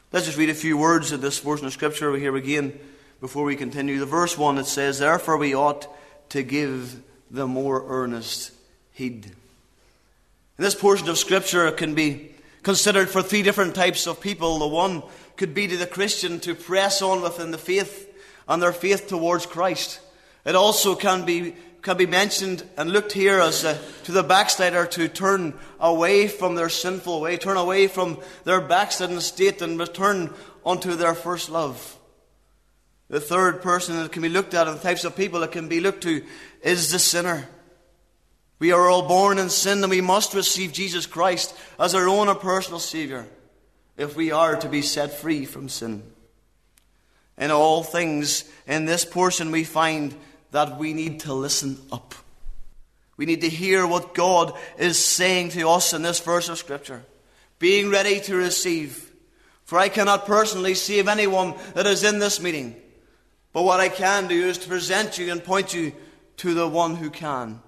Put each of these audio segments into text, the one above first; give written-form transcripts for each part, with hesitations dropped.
Let's just read a few words of this portion of Scripture here again before we continue. The verse 1, it says, "Therefore we ought to give the more earnest heed." In this portion of Scripture, it can be considered for three different types of people. The one could be to the Christian to press on within the faith and their faith towards Christ. It also can be mentioned and looked here as to the backslider to turn away from their sinful way, turn away from their backslidden state and return unto their first love. The third person that can be looked at, and the types of people that can be looked to, is the sinner. We are all born in sin, and we must receive Jesus Christ as our own and personal Saviour if we are to be set free from sin. In all things, in this portion we find that we need to listen up. We need to hear what God is saying to us in this verse of Scripture. Being ready to receive. For I cannot personally save anyone that is in this meeting. But what I can do is to present you and point you to the one who can.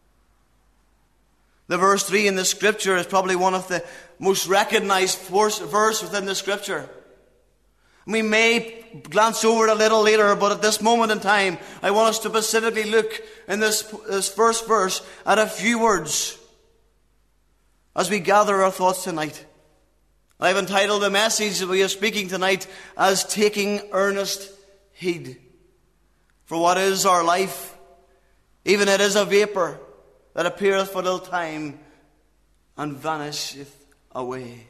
The verse 3 in the Scripture is probably one of the most recognized verse within the Scripture. We may glance over it a little later, but at this moment in time, I want us to specifically look in this first verse at a few words as we gather our thoughts tonight. I've entitled the message that we are speaking tonight as Taking Earnest Heed. For what is our life? Even it is a vapour that appeareth for a little time and vanisheth away.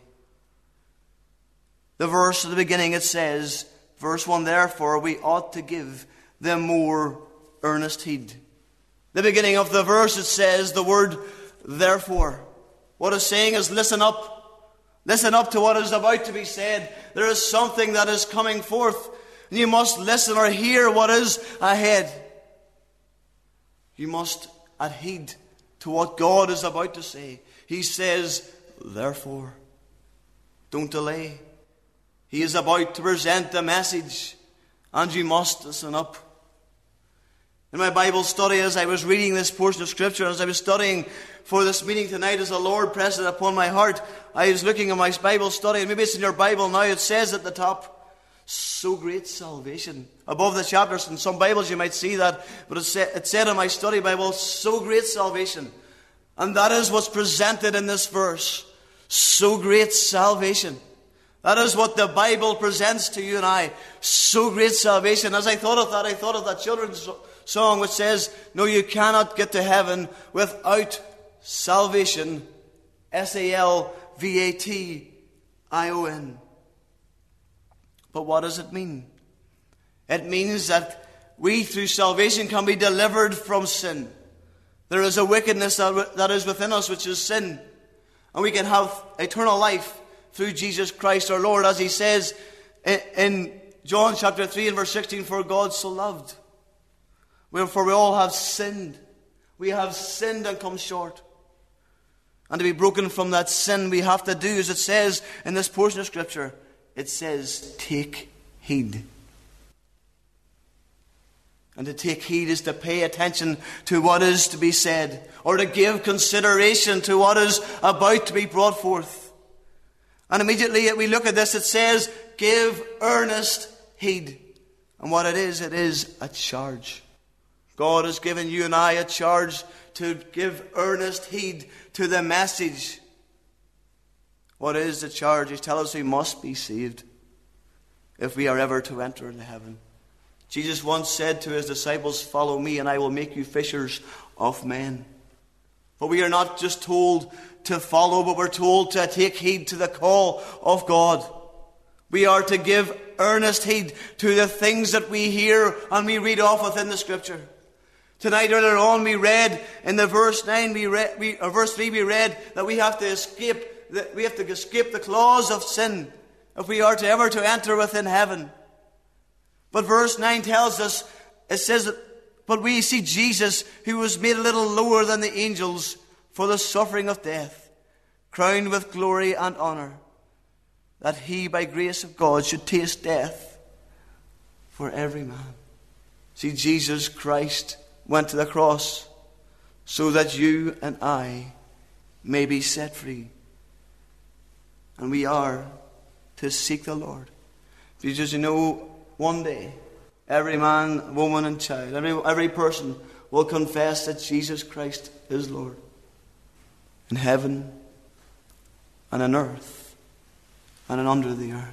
The verse at the beginning, it says, verse 1, "Therefore we ought to give them more earnest heed." The beginning of the verse, it says the word "therefore." What it's saying is listen up. Listen up to what is about to be said. There is something that is coming forth, and you must listen or hear what is ahead. You must adhere to what God is about to say. He says, therefore, don't delay. He is about to present the message, and you must listen up. In my Bible study, as I was reading this portion of Scripture, as I was studying for this meeting tonight, as the Lord pressed it upon my heart, I was looking at my Bible study, and maybe it's in your Bible now, it says at the top, "So great salvation." Above the chapters, in some Bibles you might see that, but it said in my study Bible, "So great salvation." And that is what's presented in this verse. So great salvation. That is what the Bible presents to you and I. So great salvation. As I thought of that, I thought of that children's song which says, "No, you cannot get to heaven without salvation." S-A-L-V-A-T-I-O-N. But what does it mean? It means that we, through salvation, can be delivered from sin. There is a wickedness that is within us, which is sin. And we can have eternal life through Jesus Christ our Lord, as he says in John chapter 3 and verse 16, "For God so loved." Wherefore we all have sinned. We have sinned and come short. And to be broken from that sin, we have to do, as it says in this portion of Scripture, it says, take heed. And to take heed is to pay attention to what is to be said, or to give consideration to what is about to be brought forth. And immediately we look at this, it says, give earnest heed. And what it is a charge. God has given you and I a charge to give earnest heed to the message. What is the charge? He tells us we must be saved if we are ever to enter into heaven. Jesus once said to his disciples, "Follow me and I will make you fishers of men." But we are not just told to follow, but we're told to take heed to the call of God. We are to give earnest heed to the things that we hear and we read off within the Scripture. Tonight earlier on we read in the verse 9, verse 3 we read that we have to escape the claws of sin if we are to ever to enter within heaven. But verse 9 tells us, it says that, "But we see Jesus, who was made a little lower than the angels for the suffering of death, crowned with glory and honor, that he by grace of God should taste death for every man." See, Jesus Christ went to the cross so that you and I may be set free. And we are to seek the Lord. Because you know, one day, every man, woman, and child, every person will confess that Jesus Christ is Lord. In heaven, and on earth, and under the earth.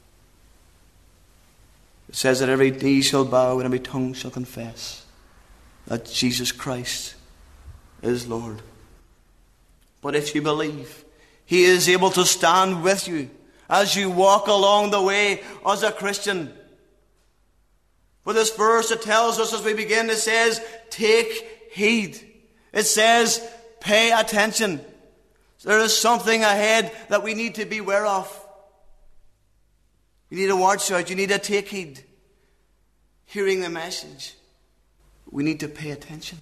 It says that every knee shall bow and every tongue shall confess that Jesus Christ is Lord. But if you believe, He is able to stand with you as you walk along the way as a Christian. With this verse, it tells us as we begin, it says, take heed. It says, pay attention. There is something ahead that we need to be aware of. You need to watch out. You need to take heed. Hearing the message. We need to pay attention.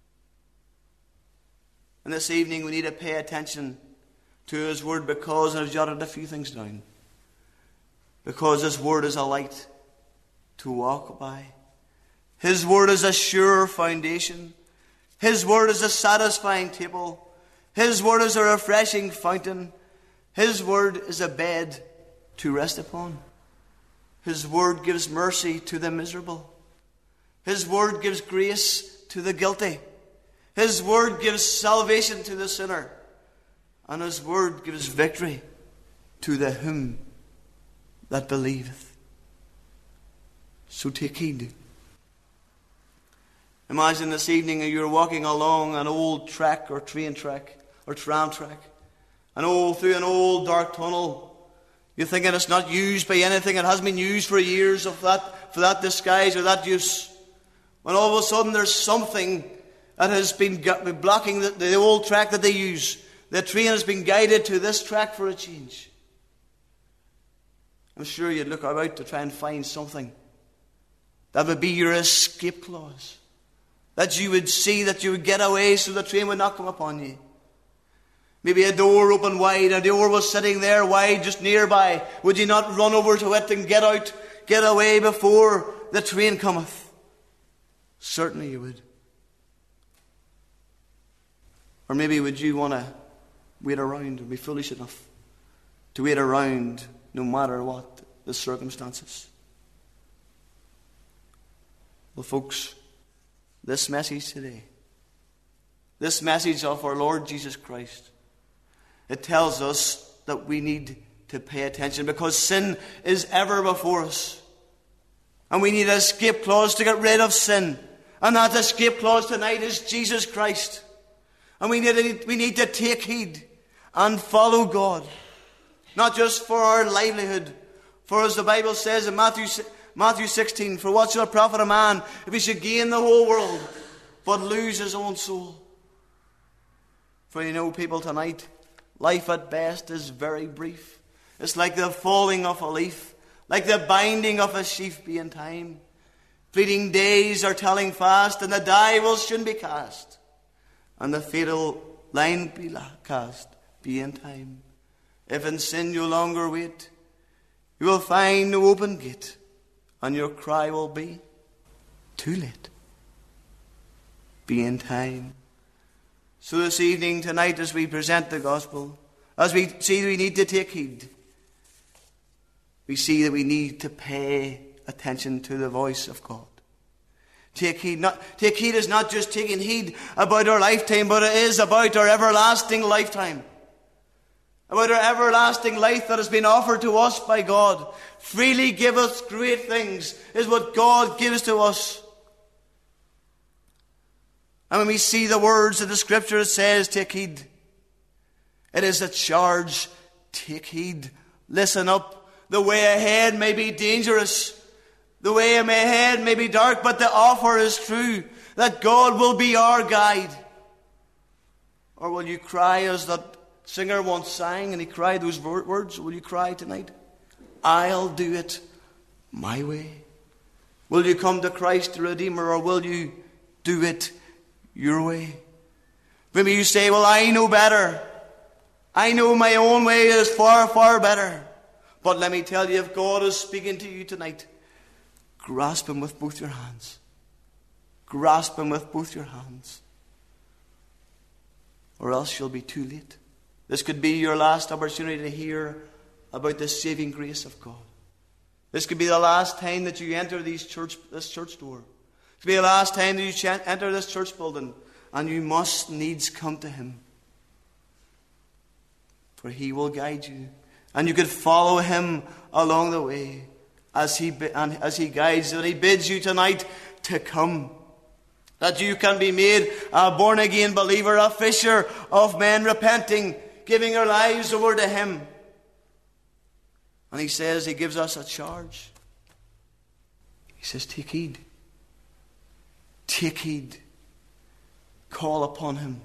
And this evening we need to pay attention to His Word because I've jotted a few things down. Because His Word is a light to walk by. His Word is a sure foundation. His Word is a satisfying table. His Word is a refreshing fountain. His Word is a bed to rest upon. His Word gives mercy to the miserable. His Word gives grace to the guilty. His Word gives salvation to the sinner. And His Word gives victory to the whom that believeth. So take heed. Imagine this evening you're walking along an old track or train track or tram track. Through an old dark tunnel. You're thinking it's not used by anything. It hasn't been used for years for that disguise or that use. When all of a sudden there's something that has been blocking the old track that they use. The train has been guided to this track for a change. I'm sure you'd look about to try and find something that would be your escape clause. That you would see, that you would get away so the train would not come upon you. Maybe a door open wide, a door was sitting there wide just nearby. Would you not run over to it and get out, get away before the train cometh? Certainly you would. Or maybe would you want to wait around and be foolish enough to wait around no matter what the circumstances? Well, folks, this message today, this message of our Lord Jesus Christ, it tells us that we need to pay attention because sin is ever before us. And we need an escape clause to get rid of sin. And that escape clause tonight is Jesus Christ. And we need to take heed and follow God. Not just for our livelihood. For as the Bible says in Matthew 16, for what shall it profit a man if he should gain the whole world but lose his own soul? For you know, people, tonight, life at best is very brief. It's like the falling of a leaf, like the binding of a sheaf be in time. Fleeting days are telling fast, and the die will soon be cast, and the fatal line be cast be in time. If in sin you longer wait, you will find no open gate, and your cry will be, too late. Be in time. So this evening, tonight, as we present the gospel, as we see we need to take heed, we see that we need to pay attention to the voice of God. Take heed is not just taking heed about our lifetime, but it is about our everlasting lifetime. About our everlasting life that has been offered to us by God. Freely giveth great things is what God gives to us. And when we see the words of the Scripture, it says, take heed. It is a charge. Take heed. Listen up. The way ahead may be dangerous. The way ahead may be dark, but the offer is true, that God will be our guide. Or will you cry as that singer once sang, and he cried those words? Will you cry tonight? I'll do it my way. Will you come to Christ the Redeemer, or will you do it your way? Maybe you say, well, I know better. I know my own way is far, far better. But let me tell you, if God is speaking to you tonight, grasp Him with both your hands. Grasp Him with both your hands. Or else you'll be too late. This could be your last opportunity to hear about the saving grace of God. This could be the last time that you enter this church door. It could be the last time that you enter this church building, and you must needs come to Him. For He will guide you, and you could follow Him along the way as He guides you. And He bids you tonight to come, that you can be made a born-again believer, a fisher of men, repenting, giving our lives over to Him. And He says, He gives us a charge. He says, take heed. Take heed. Call upon Him,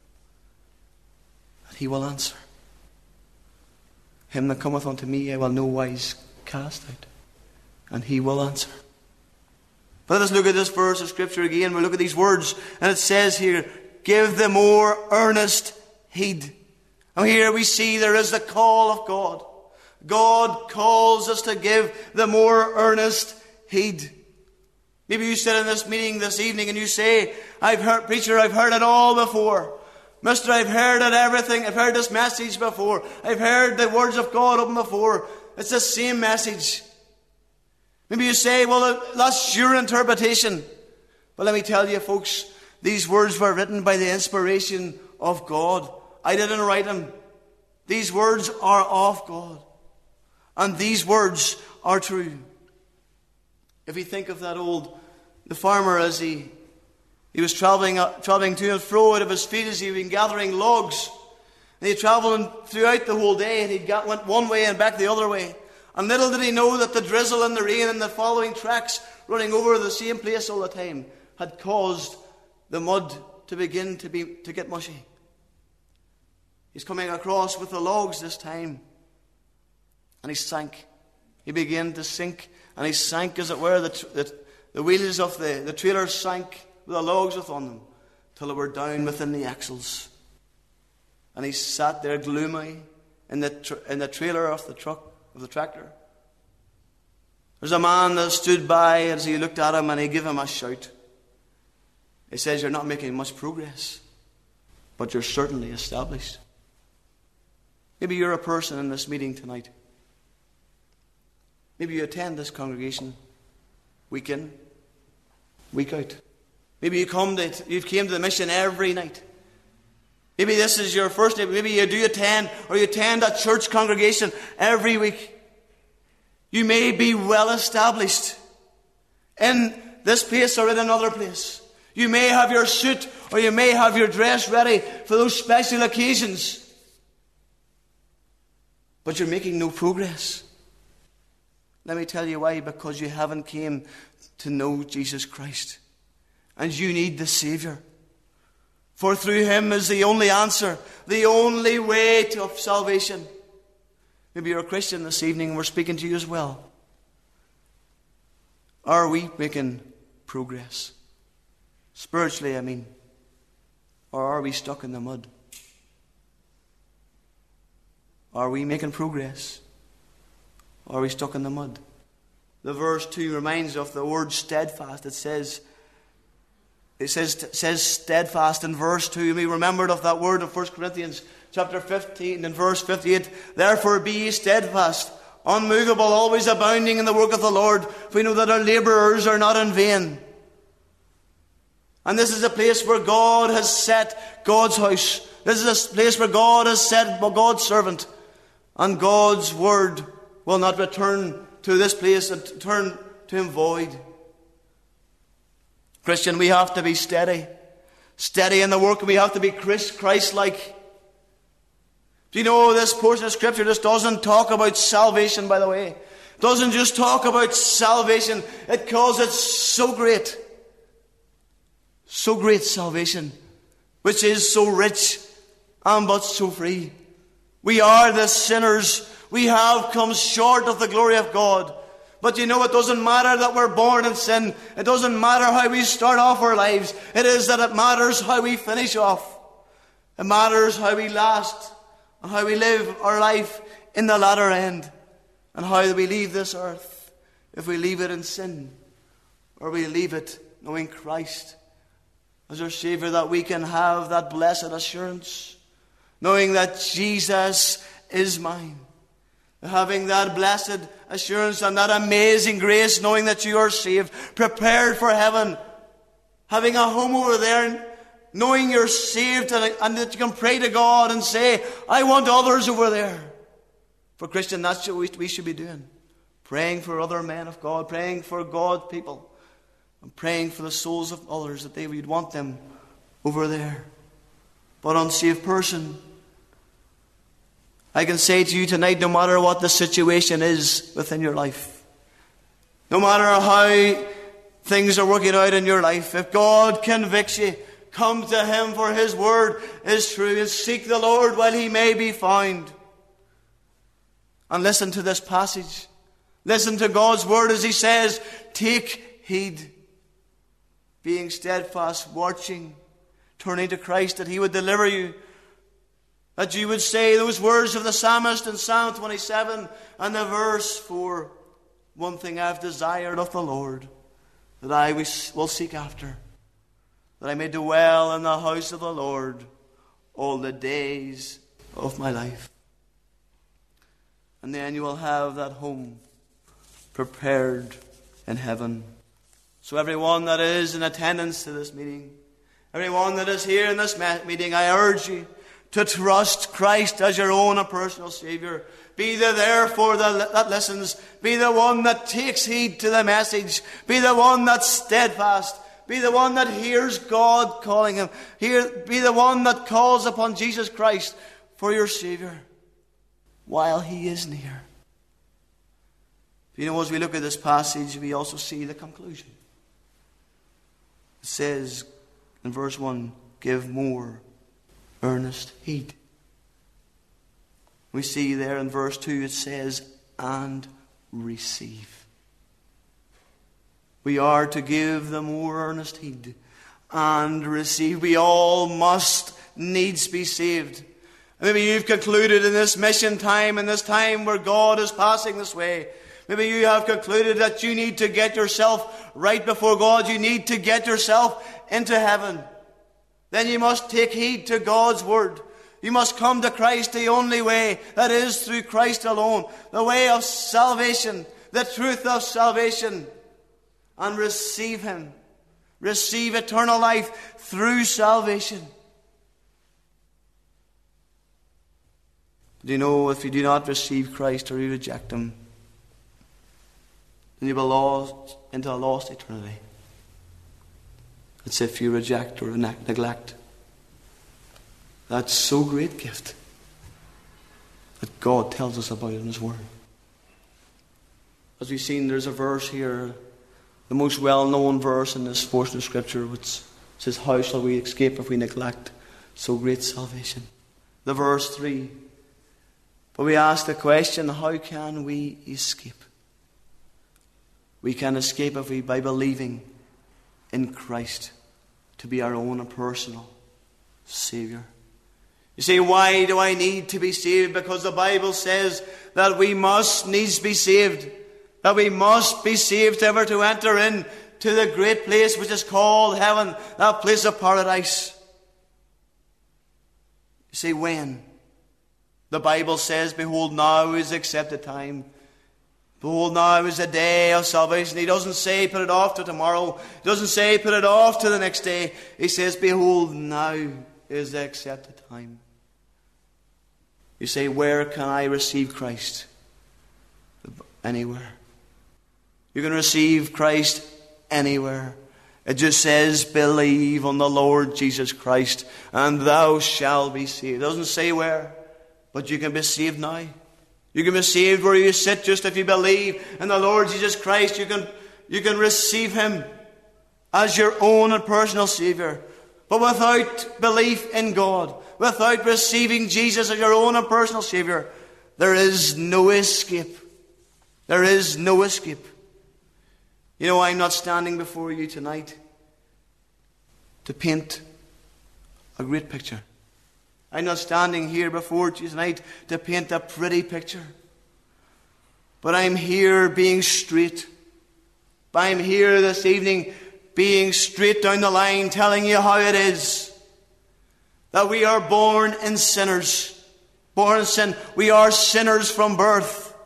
and He will answer. Him that cometh unto me I will no wise cast out, and He will answer. But let us look at this verse of Scripture again. We'll look at these words, and it says here, give the more earnest heed. And here we see there is the call of God. God calls us to give the more earnest heed. Maybe you sit in this meeting this evening and you say, preacher, I've heard it all before. Mister, I've heard it everything. I've heard this message before. I've heard the words of God open before. It's the same message. Maybe you say, well, that's your interpretation. But let me tell you, folks, these words were written by the inspiration of God. I didn't write them. These words are of God. And these words are true. If you think of the farmer as he was travelling to and fro out of his field as he'd been gathering logs. And he travelled throughout the whole day, and went one way and back the other way. And little did he know that the drizzle and the rain and the following tracks running over the same place all the time had caused the mud to begin to get mushy. He's coming across with the logs this time. And he sank. He began to sink. And he sank, as it were, the wheels of the trailer sank with the logs upon them, till they were down within the axles. And he sat there gloomy in the trailer of the tractor. There's a man that stood by as he looked at him, and he gave him a shout. He says, you're not making much progress, but you're certainly established. Maybe you're a person in this meeting tonight. Maybe you attend this congregation week in, week out. Maybe you came to the mission every night. Maybe this is your first day. Maybe you do attend, or you attend a church congregation every week. You may be well established in this place or in another place. You may have your suit or you may have your dress ready for those special occasions. But you're making no progress. Let me tell you why. Because you haven't came to know Jesus Christ. And you need the Saviour. For through Him is the only answer, the only way to salvation. Maybe you're a Christian this evening and we're speaking to you as well. Are we making progress? Spiritually, I mean. Or are we stuck in the mud? Are we making progress? Or are we stuck in the mud? The verse 2 reminds of the word steadfast. It says steadfast in verse 2. You may remember of that word of 1 Corinthians chapter 15 and verse 58. Therefore be ye steadfast, unmovable, always abounding in the work of the Lord, for we know that our labourers are not in vain. And this is a place where God has set God's house. This is a place where God has set God's servant. And God's word will not return to this place and turn to Him void. Christian, we have to be steady. Steady in the work. We have to be Christ-like. Do you know this portion of Scripture just doesn't talk about salvation, by the way. It doesn't just talk about salvation. It calls it so great. So great salvation, which is so rich and but so free. We are the sinners. We have come short of the glory of God. But you know, it doesn't matter that we're born in sin. It doesn't matter how we start off our lives. It is that it matters how we finish off. It matters how we last and how we live our life in the latter end. And how we leave this earth. If we leave it in sin, or we leave it knowing Christ as our Saviour, that we can have that blessed assurance, knowing that Jesus is mine. having that blessed assurance and that amazing grace, knowing that you are saved, prepared for heaven, having a home over there, knowing you're saved and that you can pray to God and say, I want others over there. For Christian, that's what we should be doing. Praying for other men of God, praying for God's people, and praying for the souls of others that they would want them over there. But unsaved person, I can say to you tonight, no matter what the situation is within your life, no matter how things are working out in your life, if God convicts you, come to Him, for His word is true, and seek the Lord while He may be found. And listen to this passage. Listen to God's word as He says, take heed, being steadfast, watching, turning to Christ, that He would deliver you. That you would say those words of the psalmist in Psalm 27 and the verse 4. One thing I have desired of the Lord, that I will seek after, that I may dwell in the house of the Lord all the days of my life. And then you will have that home prepared in heaven. So everyone that is in attendance to this meeting, everyone that is here in this meeting, I urge you to trust Christ as your own and personal Saviour. Be the therefore that listens. Be the one that takes heed to the message. Be the one that's steadfast. Be the one that hears God calling him. Be the one that calls upon Jesus Christ for your Saviour while He is near. You know, as we look at this passage, we also see the conclusion. It says in verse 1, give more earnest heed. We see there in verse 2 it says, and receive. We are to give the more earnest heed and receive. We all must needs be saved. Maybe you've concluded in this mission time, in this time where God is passing this way, maybe you have concluded that you need to get yourself right before God. You need to get yourself into heaven. Then you must take heed to God's word. You must come to Christ the only way, that is through Christ alone. The way of salvation, the truth of salvation. And receive Him. Receive eternal life through salvation. Do you know, if you do not receive Christ or you reject Him, then you will be lost into a lost eternity. It's if you reject or neglect that so great gift that God tells us about in His Word. As we've seen, there's a verse here, the most well-known verse in this portion of Scripture, which says, how shall we escape if we neglect so great salvation? The verse 3. But we ask the question, how can we escape? We can escape by believing in Christ to be our own and personal Saviour. You say, why do I need to be saved? Because the Bible says that we must needs be saved. That we must be saved ever to enter in to the great place which is called heaven, that place of paradise. You say, when? The Bible says, behold, now is the accepted time. Behold, now is the day of salvation. He doesn't say put it off to tomorrow. He doesn't say put it off to the next day. He says, behold, now is the accepted time. You say, where can I receive Christ? Anywhere. You can receive Christ anywhere. It just says, believe on the Lord Jesus Christ, and thou shalt be saved. It doesn't say where, but you can be saved now. You can be saved where you sit. Just if you believe in the Lord Jesus Christ, you can receive Him as your own and personal Saviour. But without belief in God, without receiving Jesus as your own and personal Saviour, there is no escape. There is no escape. You know, I'm not standing before you tonight to paint a great picture. I'm not standing here before you tonight to paint a pretty picture. But I'm here being straight. I'm here this evening being straight down the line, telling you how it is. That we are born in sinners. Born in sin. We are sinners from birth.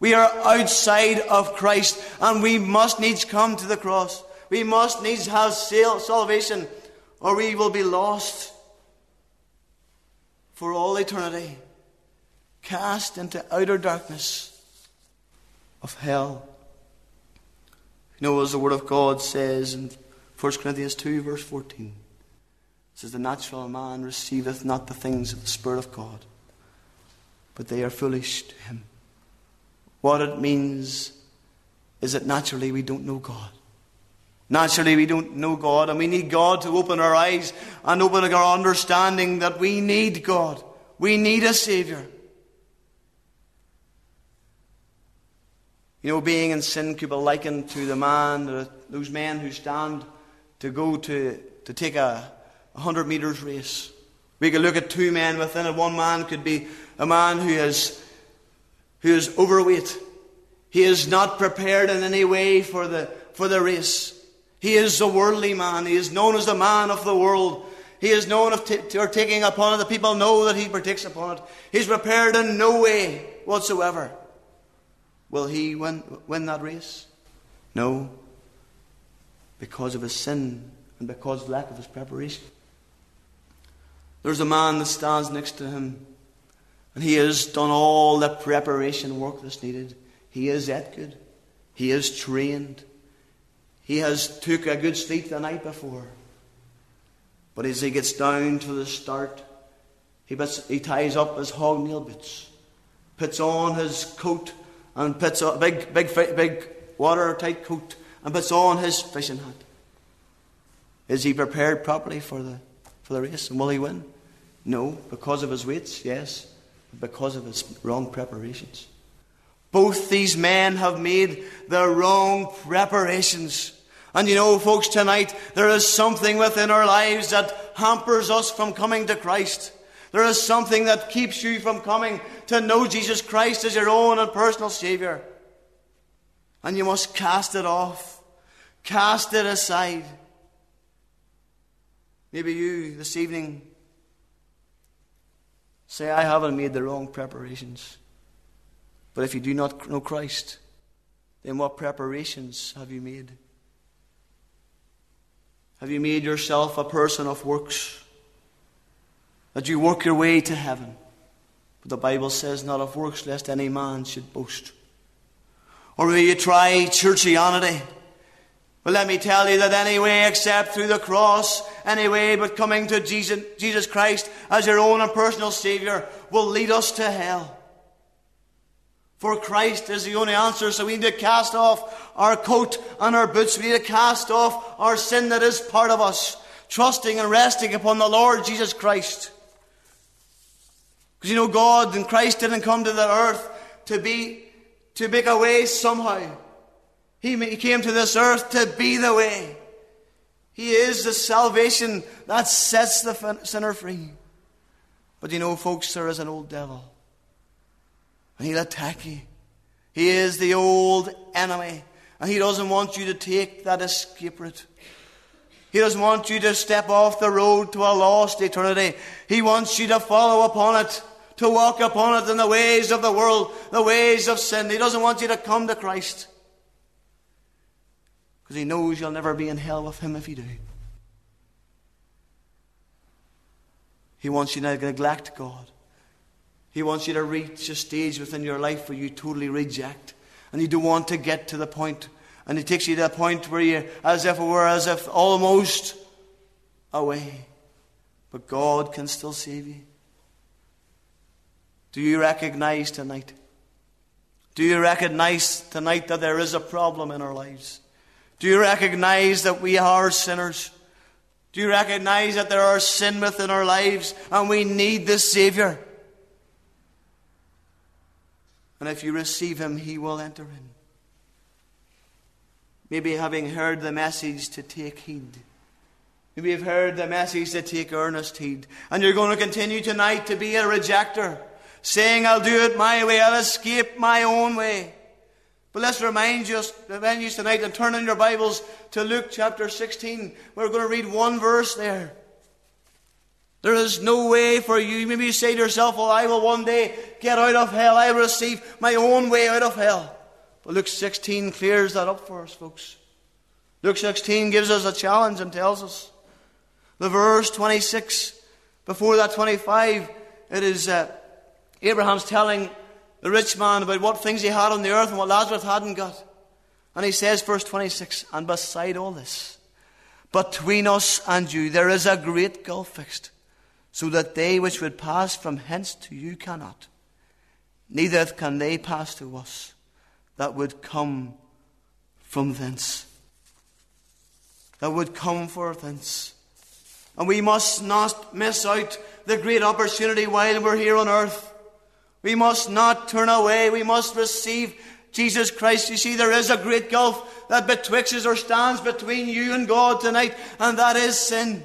We are outside of Christ, and we must needs come to the cross. We must needs have salvation, or we will be lost for all eternity, cast into outer darkness of hell. You know, as the Word of God says in 1 Corinthians 2, verse 14, it says, the natural man receiveth not the things of the Spirit of God, but they are foolish to him. What it means is that naturally we don't know God. Naturally we don't know God, and we need God to open our eyes and open our understanding that we need God. We need a Saviour. You know, being in sin could be likened to those men who stand to go to take a 100 meters race. We could look at two men within it. One man could be a man who is overweight. He is not prepared in any way for the race. He is a worldly man. He is known as the man of the world. He is known for taking upon it. The people know that he partakes upon it. He's prepared in no way whatsoever. Will he win that race? No. Because of his sin and because of the lack of his preparation. There's a man that stands next to him, and he has done all the preparation work that's needed. He is that good. He is trained. He has took a good sleep the night before. But as he gets down to the start, he ties up his hobnail boots, puts on his coat, and puts on a big watertight coat, and puts on his fishing hat. Is he prepared properly for the race? And will he win? No, because of his weights, yes, but because of his wrong preparations. Both these men have made the wrong preparations. And you know, folks, tonight there is something within our lives that hampers us from coming to Christ. There is something that keeps you from coming to know Jesus Christ as your own and personal Saviour. And you must cast it off. Cast it aside. Maybe you this evening say, I haven't made the wrong preparations. But if you do not know Christ, then what preparations have you made? Have you made yourself a person of works? That you work your way to heaven? But the Bible says, not of works, lest any man should boast. Or will you try churchianity? Well, let me tell you that any way except through the cross, any way but coming to Jesus Christ as your own and personal Saviour will lead us to hell. For Christ is the only answer, so we need to cast off our coat and our boots. We need to cast off our sin that is part of us, trusting and resting upon the Lord Jesus Christ. Because you know, God and Christ didn't come to the earth to make a way somehow. He came to this earth to be the way. He is the salvation that sets the sinner free. But you know, folks, there is an old devil. And he'll attack you. He is the old enemy. And he doesn't want you to take that escape route. He doesn't want you to step off the road to a lost eternity. He wants you to follow upon it, to walk upon it in the ways of the world, the ways of sin. He doesn't want you to come to Christ. Because he knows you'll never be in hell with him if you do. He wants you to neglect God. He wants you to reach a stage within your life where you totally reject. And you don't want to get to the point. And it takes you to a point where you, as if almost away. But God can still save you. Do you recognize tonight? Do you recognize tonight that there is a problem in our lives? Do you recognize that we are sinners? Do you recognize that there are sin within our lives and we need the Saviour? And if you receive Him, He will enter in. Maybe having heard the message to take heed. Maybe you've heard the message to take earnest heed. And you're going to continue tonight to be a rejecter, saying, I'll do it my way, I'll escape my own way. But let's remind you tonight and turn in your Bibles to Luke chapter 16. We're going to read one verse there. There is no way for you. Maybe you say to yourself, well, I will one day get out of hell. I will receive my own way out of hell. But Luke 16 clears that up for us, folks. Luke 16 gives us a challenge and tells us. The verse 26, before that 25, it is Abraham's telling the rich man about what things he had on the earth and what Lazarus hadn't got. And he says, verse 26, and beside all this, between us and you there is a great gulf fixed, so that they which would pass from hence to you cannot, neither can they pass to us that would come from thence. That would come for thence. And we must not miss out the great opportunity while we're here on earth. We must not turn away. We must receive Jesus Christ. You see, there is a great gulf that betwixt us or stands between you and God tonight, and that is sin.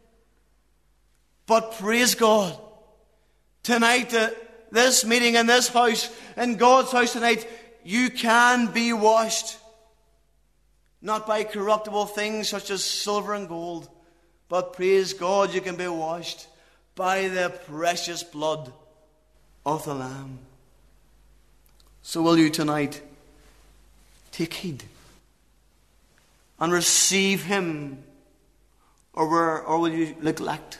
But praise God, tonight, this meeting in this house, in God's house tonight, you can be washed. Not by corruptible things such as silver and gold, but praise God, you can be washed by the precious blood of the Lamb. So will you tonight take heed and receive Him, or will you neglect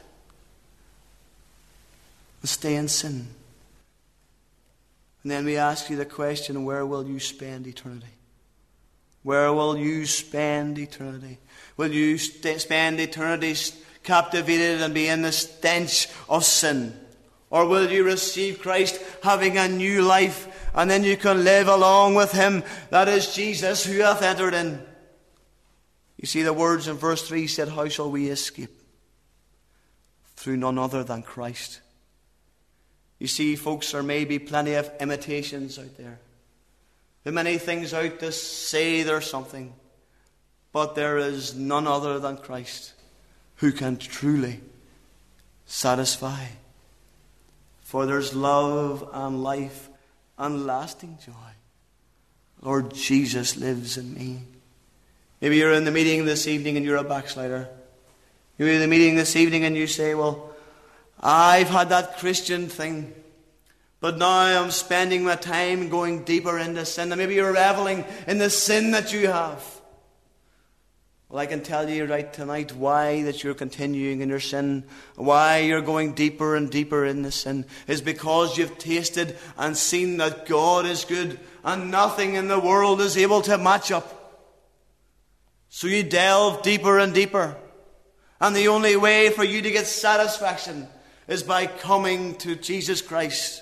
and stay in sin? And then we ask you the question, where will you spend eternity? Where will you spend eternity? Will you spend eternity captivated and be in the stench of sin? Or will you receive Christ having a new life, and then you can live along with Him? That is Jesus who hath entered in. You see, the words in verse 3 said, how shall we escape? Through none other than Christ. You see, folks, there may be plenty of imitations out there. There are many things out to say there's something. But there is none other than Christ who can truly satisfy. For there's love and life and lasting joy. Lord Jesus lives in me. Maybe you're in the meeting this evening and you're a backslider. You're in the meeting this evening and you say, well, I've had that Christian thing, but now I'm spending my time going deeper into sin. And maybe you're reveling in the sin that you have. Well, I can tell you right tonight why that you're continuing in your sin, why you're going deeper and deeper in the sin, is because you've tasted and seen that God is good and nothing in the world is able to match up. So you delve deeper and deeper. And the only way for you to get satisfaction is by coming to Jesus Christ.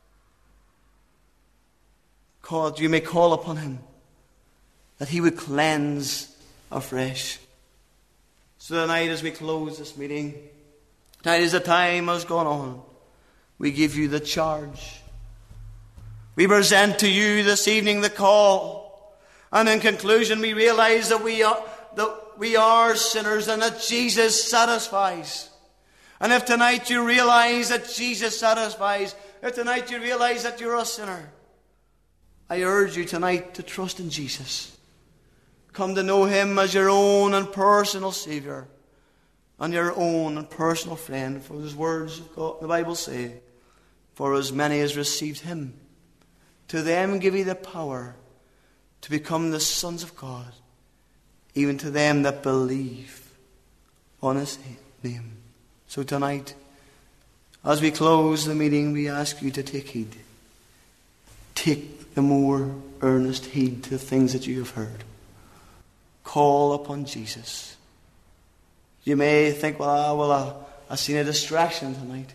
You may call upon Him, that He would cleanse afresh. So tonight, as we close this meeting, tonight as the time has gone on, we give you the charge. We present to you this evening the call. And in conclusion, we realize that we are sinners and that Jesus satisfies. And if tonight you realize that Jesus satisfies, if tonight you realize that you're a sinner, I urge you tonight to trust in Jesus. Come to know Him as your own and personal Saviour and your own and personal friend. For His words of God, the Bible say, for as many as received Him, to them give He the power to become the sons of God, even to them that believe on His name. So tonight, as we close the meeting, we ask you to take heed. Take the more earnest heed to the things that you have heard. Call upon Jesus. You may think, I've seen a distraction tonight.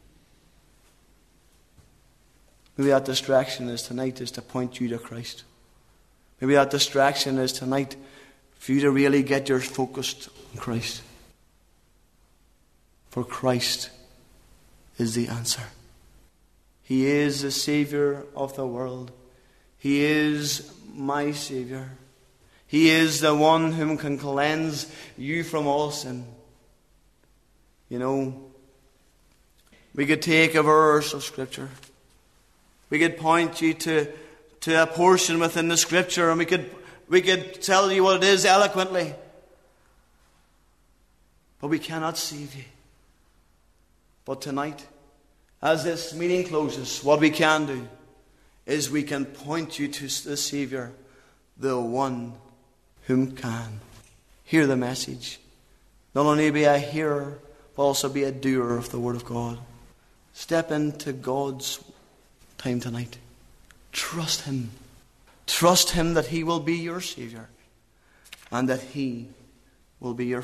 Maybe that distraction is to point you to Christ. Maybe that distraction is tonight for you to really get your focus on Christ. For Christ is the answer. He is the Saviour of the world. He is my Saviour. He is the one whom can cleanse you from all sin. You know, we could take a verse of Scripture. We could point you to a portion within the Scripture, and we could tell you what it is eloquently. But we cannot save you. But tonight, as this meeting closes, what we can do is we can point you to the Saviour, the one whom can. Hear the message. Not only be a hearer, but also be a doer of the Word of God. Step into God's time tonight. Trust Him. Trust Him that He will be your Saviour and that He will be your